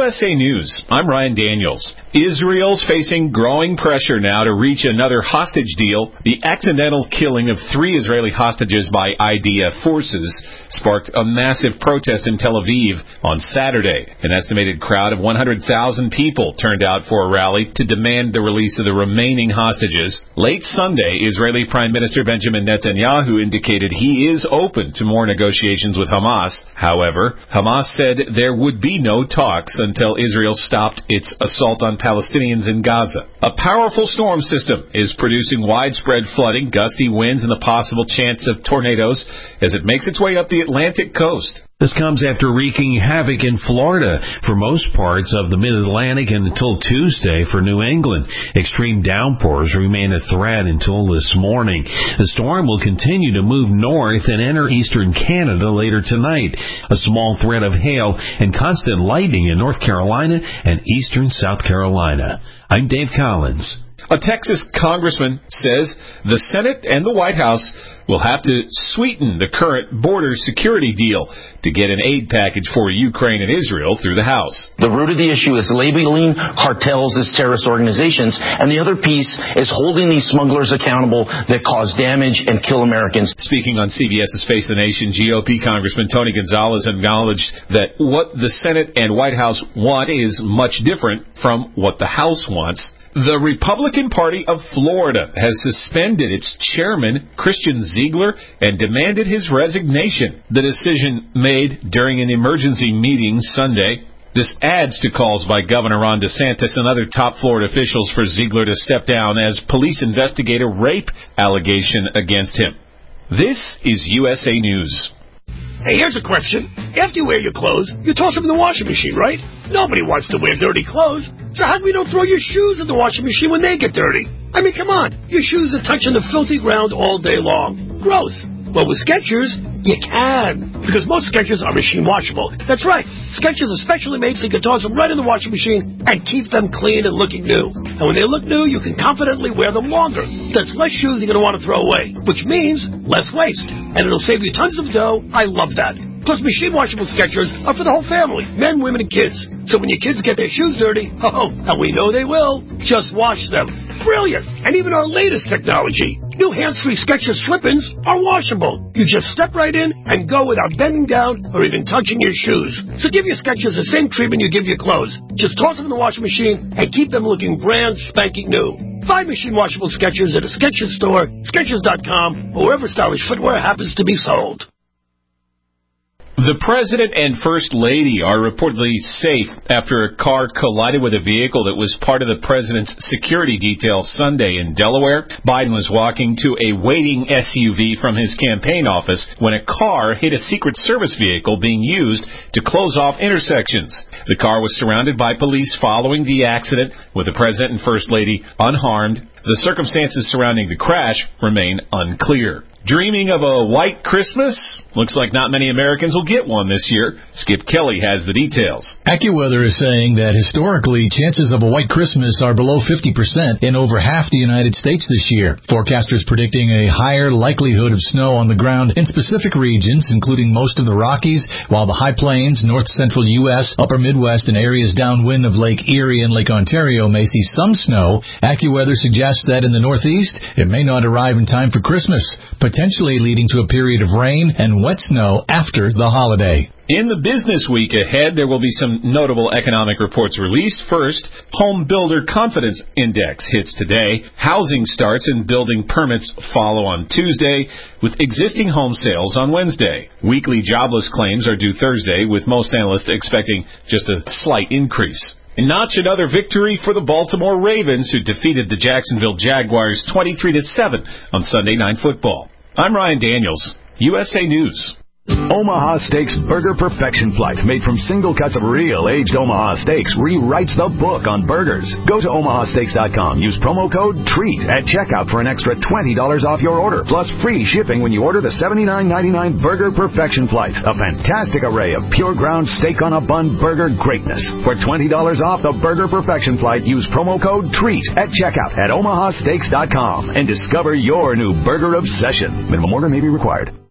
USA News, I'm Ryan Daniels. Israel's facing growing pressure now to reach another hostage deal. The accidental killing of 3 Israeli hostages by IDF forces sparked a massive protest in Tel Aviv on Saturday. An estimated crowd of 100,000 people turned out for a rally to demand the release of the remaining hostages. Late Sunday, Israeli Prime Minister Benjamin Netanyahu indicated he is open to more negotiations with Hamas. However, Hamas said there would be no talks until Israel stopped its assault on Palestinians in Gaza. A powerful storm system is producing widespread flooding, gusty winds, and the possible chance of tornadoes as it makes its way up the Atlantic coast. This comes after wreaking havoc in Florida for most parts of the Mid-Atlantic and until Tuesday for New England. Extreme downpours remain a threat until this morning. The storm will continue to move north and enter eastern Canada later tonight. A small threat of hail and constant lightning in North Carolina and eastern South Carolina. I'm Dave Collins. A Texas congressman says the Senate and the White House will have to sweeten the current border security deal to get an aid package for Ukraine and Israel through the House. The root of the issue is labeling cartels as terrorist organizations, and the other piece is holding these smugglers accountable that cause damage and kill Americans. Speaking on CBS's Face the Nation, GOP Congressman Tony Gonzalez acknowledged that what the Senate and White House want is much different from what the House wants. The Republican Party of Florida has suspended its chairman, Christian Ziegler, and demanded his resignation. The decision made during an emergency meeting Sunday. This adds to calls by Governor Ron DeSantis and other top Florida officials for Ziegler to step down as police investigate a rape allegation against him. This is USA News. Hey, here's a question. After you wear your clothes, you toss them in the washing machine, right? Nobody wants to wear dirty clothes. So how come you don't throw your shoes in the washing machine when they get dirty? I mean, come on. Your shoes are touching the filthy ground all day long. Gross. Well, with Skechers, you can. Because most Skechers are machine washable. That's right. Skechers are specially made so you can toss them right in the washing machine and keep them clean and looking new. And when they look new, you can confidently wear them longer. That's less shoes you're going to want to throw away, which means less waste. And it'll save you tons of dough. I love that. Plus, machine washable Skechers are for the whole family, men, women, and kids. So when your kids get their shoes dirty, and we know they will, just wash them. Brilliant! And even our latest technology, new hands-free Skechers slip-ins are washable. You just step right in and go without bending down or even touching your shoes. So give your Skechers the same treatment you give your clothes. Just toss them in the washing machine and keep them looking brand spanking new. Find machine washable Skechers at a Skechers store, Skechers.com, or wherever stylish footwear happens to be sold. The President and First Lady are reportedly safe after a car collided with a vehicle that was part of the President's security detail Sunday in Delaware. Biden was walking to a waiting SUV from his campaign office when a car hit a Secret Service vehicle being used to close off intersections. The car was surrounded by police following the accident, with the President and First Lady unharmed. The circumstances surrounding the crash remain unclear. Dreaming of a white Christmas? Looks like not many Americans will get one this year. Skip Kelly has the details. AccuWeather is saying that historically, chances of a white Christmas are below 50% in over half the United States this year. Forecasters predicting a higher likelihood of snow on the ground in specific regions, including most of the Rockies, while the high plains, north-central U.S., upper Midwest, and areas downwind of Lake Erie and Lake Ontario may see some snow. AccuWeather suggests that in the Northeast, it may not arrive in time for Christmas, potentially leading to a period of rain and wet snow after the holiday. In the business week ahead, there will be some notable economic reports released. First, Home Builder Confidence Index hits today. Housing starts and building permits follow on Tuesday, with existing home sales on Wednesday. Weekly jobless claims are due Thursday, with most analysts expecting just a slight increase. And notch another victory for the Baltimore Ravens, who defeated the Jacksonville Jaguars 23-7 on Sunday Night Football. I'm Ryan Daniels, USA News. Omaha Steaks Burger Perfection Flight, made from single cuts of real aged Omaha steaks, rewrites the book on burgers. Go to omahasteaks.com. Use promo code TREAT at checkout for an extra $20 off your order, plus free shipping when you order the $79.99 Burger Perfection Flight. A fantastic array of pure ground steak on a bun burger greatness. For $20 off the Burger Perfection Flight, use promo code TREAT at checkout at omahasteaks.com and discover your new burger obsession. Minimum order may be required.